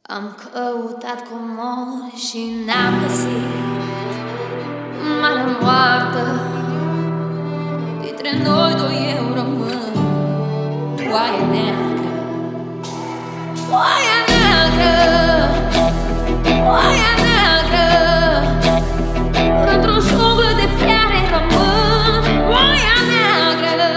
Am căutat comori și n-am găsit marea moartă. Dintre noi doi eu rămân oaia neagră, oaia neagră, oaia neagră. Într-o junglă de fiare rămân oaia neagră.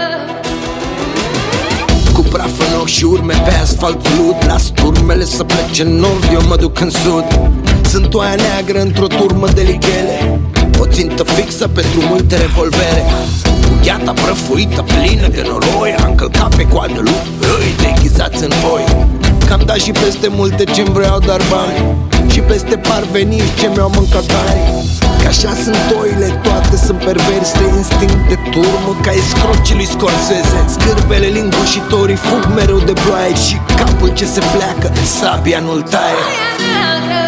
Cu praf în ochi și urme pe asfalt blut, las turmele să plece în nord, eu mă duc în sud. Sunt oaia neagră într-o turmă de lichele, o țintă fixă pentru multe revolvere. Cu gheata prăfuită, plină de noroi, am călcat pe coadă lupi, îi deghizați în boi. Că-am dat și peste multe ce-mi vreau dar bani, și peste parveniști ce mi-au mâncat bani. Că așa sunt oile, toate sunt perverse, instinct de turmă ca escrocii lui Scorsese. Scârbele lingușitorii fug mereu de ploaie, și capul ce se pleacă, sabia nu-l taie. Oaia neagră,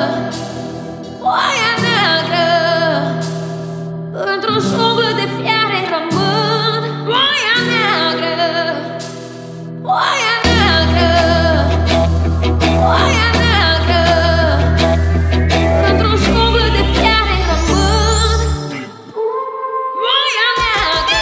oaia neagră. Într-o junglă de fiare rămân oaia neagră, oaia neagră, oaia neagră. Într-o junglă de fiare rămân oaia neagră.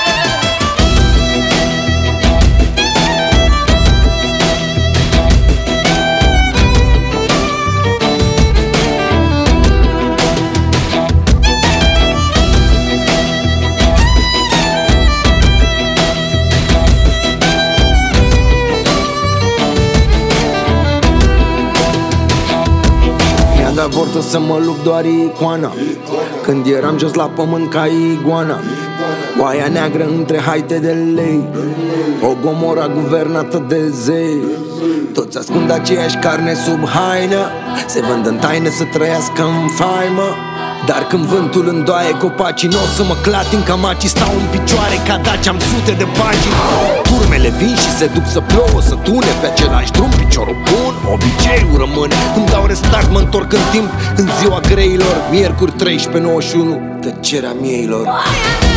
Dar vorță să mă lupt doar icoana, când eram jos la pământ ca iguana. Oaia neagră între haite de lei, o gomora guvernată de zei. Toți ascund aceeași carne sub haină, se vând în taină să trăiască în faimă. Dar când vântul îndoaie copacii, n-o să mă clatin ca macii. Stau în picioare ca daci, am sute de pagini. Turmele vin și se duc să plouă, să tune pe același drum, piciorul bun, obiceiul rămâne. Îmi dau restart, mă întorc în timp, în ziua greilor, miercuri 13-91, tăcerea mieilor.